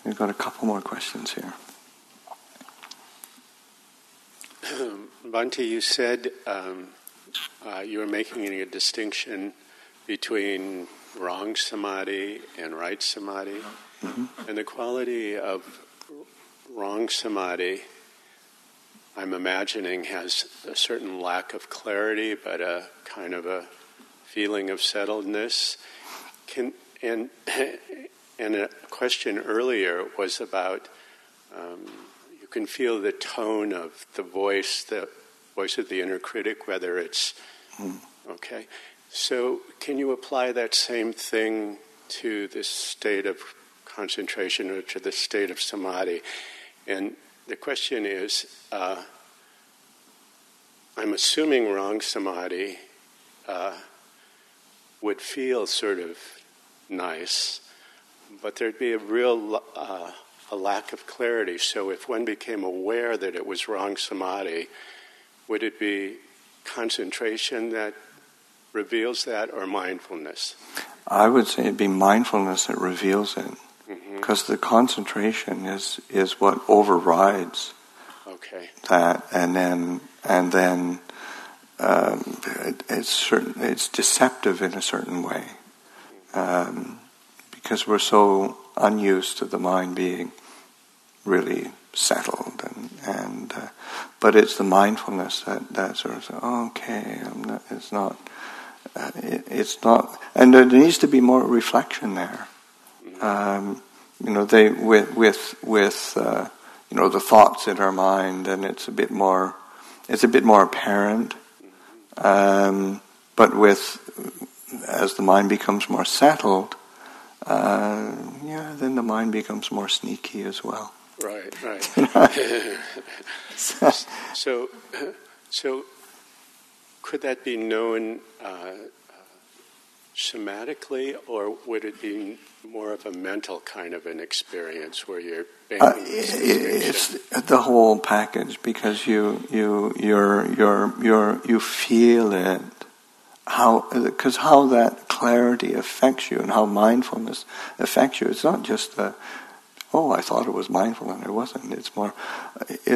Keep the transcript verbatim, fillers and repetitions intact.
We've got a couple more questions here. Um, Bhante, you said um, uh, you were making a distinction between wrong samadhi and right samadhi. Mm-hmm. And the quality of wrong samadhi, I'm imagining, has a certain lack of clarity, but a kind of a feeling of settledness. Can, and, and a question earlier was about um, you can feel the tone of the voice, the voice of the inner critic, whether it's mm. okay. So can you apply that same thing to this state of concentration or to the state of samadhi? And the question is, uh, I'm assuming wrong samadhi uh, would feel sort of nice, but there'd be a real uh, a lack of clarity. So if one became aware that it was wrong samadhi, would it be concentration that reveals that, or mindfulness? I would say it'd be mindfulness that reveals it, because mm-hmm. the concentration is, is what overrides okay. that, and then and then um, it, it's certain it's deceptive in a certain way, um, because we're so unused to the mind being really settled, and and uh, but it's the mindfulness that that sort of says, oh, okay, I'm not, it's not. Uh, it, it's not, and there needs to be more reflection there. Um, you know, they with with with uh, you know the thoughts in our mind, and it's a bit more, it's a bit more apparent. Um, but with as the mind becomes more settled, uh, yeah, then the mind becomes more sneaky as well. Right, right. so, so, so. Could that be known uh, uh, somatically, or would it be more of a mental kind of an experience where you're banking uh, it's the whole package, because you you you're you're you're you feel it, how because how that clarity affects you and how mindfulness affects you. It's not just the oh I thought it was mindful and it wasn't. It's more. It,